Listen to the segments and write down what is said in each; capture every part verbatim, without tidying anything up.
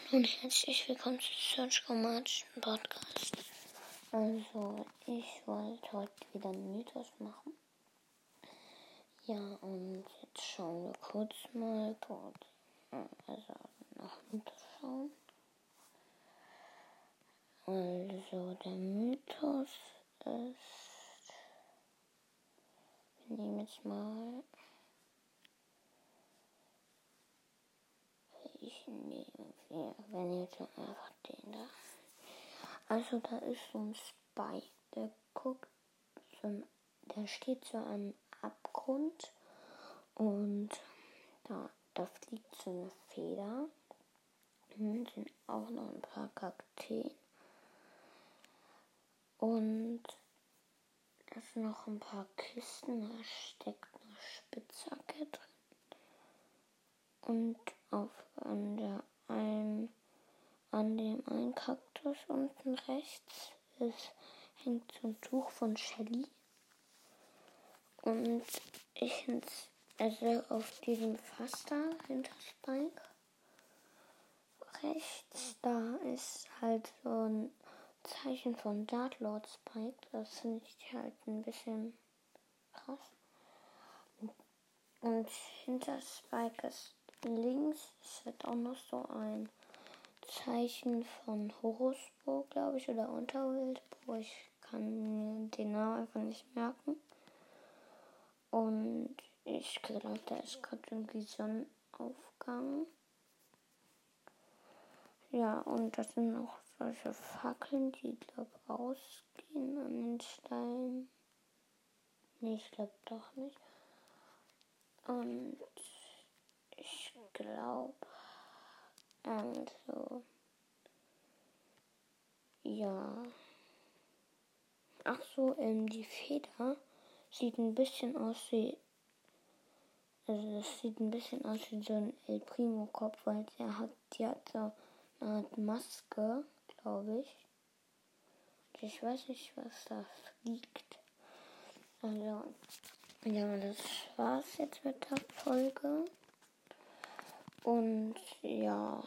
Hallo und herzlich willkommen zu Search Chromatischen Podcast. Also, ich wollte heute wieder einen Mythos machen. Ja, und jetzt schauen wir kurz mal, kurz, also nach Mythos schauen. Also, der Mythos ist, wir nehmen jetzt mal, ich nehme, wir, wir nehmen jetzt einfach den da. Also da ist so ein Spike, der guckt, so ein, der steht so am Abgrund und da, da fliegt so eine Feder und sind auch noch ein paar Kakteen und da sind noch ein paar Kisten, da steckt eine Spitzhacke drin und auf an der einen An dem einen Kaktus unten rechts ist, hängt so ein Tuch von Shelly. Und ich also auf diesem Fass da hinter Spike rechts, da ist halt so ein Zeichen von Dark Lord Spike. Das finde ich halt ein bisschen krass. Und hinter Spike ist links ist halt auch noch so ein Zeichen von Horusbo, glaube ich, oder Unterweltbo. Ich kann mir den Namen einfach nicht merken. Und ich glaube, da ist gerade irgendwie Sonnenaufgang. Ja, und das sind noch solche Fackeln, die, glaube ich, ausgehen an den Steinen. Nee, ich glaube doch nicht. Und ich glaube, also, ja. Ach so, ähm, die Feder sieht ein bisschen aus wie, also das sieht ein bisschen aus wie so ein El Primo Kopf, weil der hat, die hat so eine Art Maske, glaube ich. Und ich weiß nicht, was da fliegt. Also, ja, das war's jetzt mit der Folge. Und ja,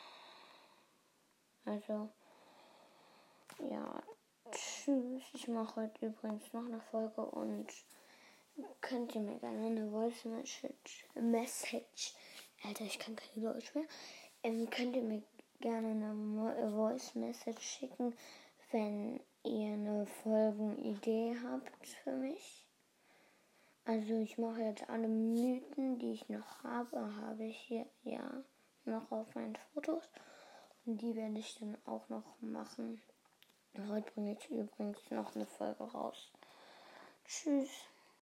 also, ja, tschüss. Ich mache heute übrigens noch eine Folge und könnt ihr mir gerne eine Voice Message, Message, Alter, ich kann kein Deutsch mehr, ähm, könnt ihr mir gerne eine Voice Message schicken, wenn ihr eine Folgenidee habt für mich. Also ich mache jetzt alle Mythen, die ich noch habe, habe ich hier ja noch auf meinen Fotos und die werde ich dann auch noch machen. Und heute bringe ich übrigens noch eine Folge raus. Tschüss.